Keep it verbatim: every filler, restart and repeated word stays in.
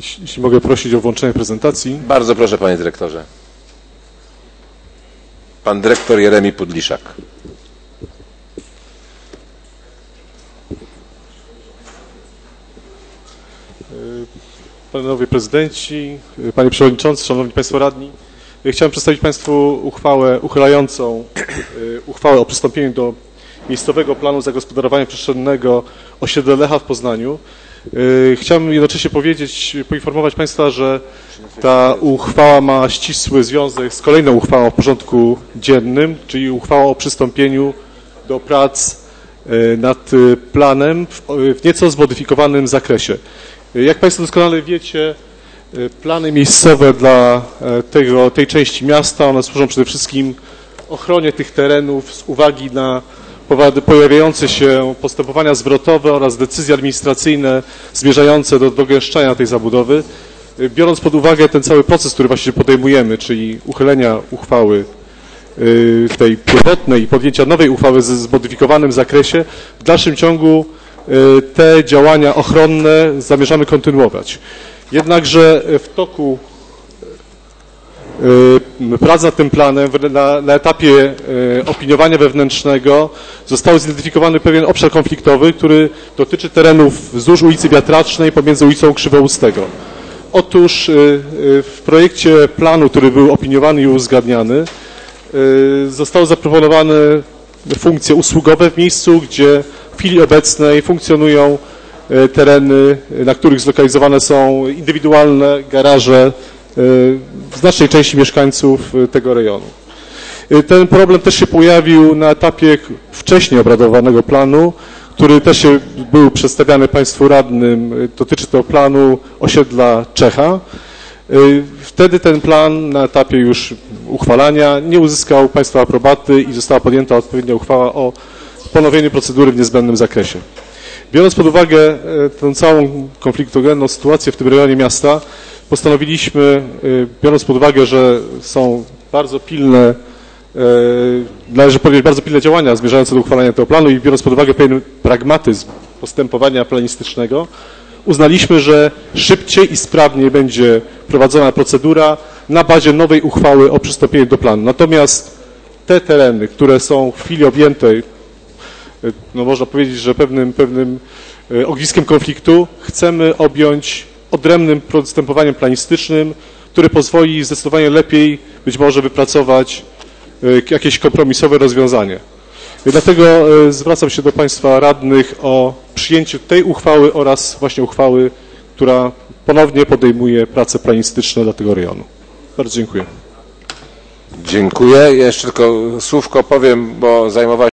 Jeśli, jeśli mogę prosić o włączenie prezentacji. Bardzo proszę, panie dyrektorze. Pan dyrektor Jeremi Pudliszak. Panowie prezydenci, panie przewodniczący, szanowni państwo radni. Chciałem przedstawić państwu uchwałę uchylającą uchwałę o przystąpieniu do miejscowego planu zagospodarowania przestrzennego osiedla Lecha w Poznaniu. Chciałem jednocześnie powiedzieć, poinformować państwa, że ta uchwała ma ścisły związek z kolejną uchwałą w porządku dziennym, czyli uchwałą o przystąpieniu do prac nad planem w nieco zmodyfikowanym zakresie. Jak państwo doskonale wiecie, plany miejscowe dla tego, tej części miasta, one służą przede wszystkim ochronie tych terenów z uwagi na pojawiające się postępowania zwrotowe oraz decyzje administracyjne zmierzające do dogęszczania tej zabudowy. Biorąc pod uwagę ten cały proces, który właśnie podejmujemy, czyli uchylenia uchwały tej pierwotnej i podjęcia nowej uchwały w zmodyfikowanym zakresie, w dalszym ciągu te działania ochronne zamierzamy kontynuować. Jednakże w toku prac nad tym planem na, na etapie opiniowania wewnętrznego został zidentyfikowany pewien obszar konfliktowy, który dotyczy terenów wzdłuż ulicy Wiatracznej pomiędzy ulicą Krzywoustego. Otóż w projekcie planu, który był opiniowany i uzgadniany, zostały zaproponowane funkcje usługowe w miejscu, gdzie w chwili obecnej funkcjonują tereny, na których zlokalizowane są indywidualne garaże znacznej części mieszkańców tego rejonu. Ten problem też się pojawił na etapie wcześniej obradowanego planu, który też się był przedstawiany państwu radnym. Dotyczy to planu osiedla Czecha. Wtedy ten plan na etapie już uchwalania nie uzyskał państwa aprobaty i została podjęta odpowiednia uchwała o ponowieniu procedury w niezbędnym zakresie. Biorąc pod uwagę tę całą konfliktogenną sytuację w tym rejonie miasta, postanowiliśmy, biorąc pod uwagę, że są bardzo pilne, należy podjąć bardzo pilne działania zmierzające do uchwalenia tego planu i biorąc pod uwagę pewien pragmatyzm postępowania planistycznego, uznaliśmy, że szybciej i sprawniej będzie prowadzona procedura na bazie nowej uchwały o przystąpieniu do planu. Natomiast te tereny, które są w chwili objęte, no można powiedzieć, że pewnym, pewnym ogniskiem konfliktu, chcemy objąć odrębnym postępowaniem planistycznym, które pozwoli zdecydowanie lepiej być może wypracować jakieś kompromisowe rozwiązanie. Dlatego zwracam się do państwa radnych o przyjęcie tej uchwały oraz właśnie uchwały, która ponownie podejmuje prace planistyczne dla tego rejonu. Bardzo dziękuję. Dziękuję. Jeszcze tylko słówko powiem, bo zajmowałem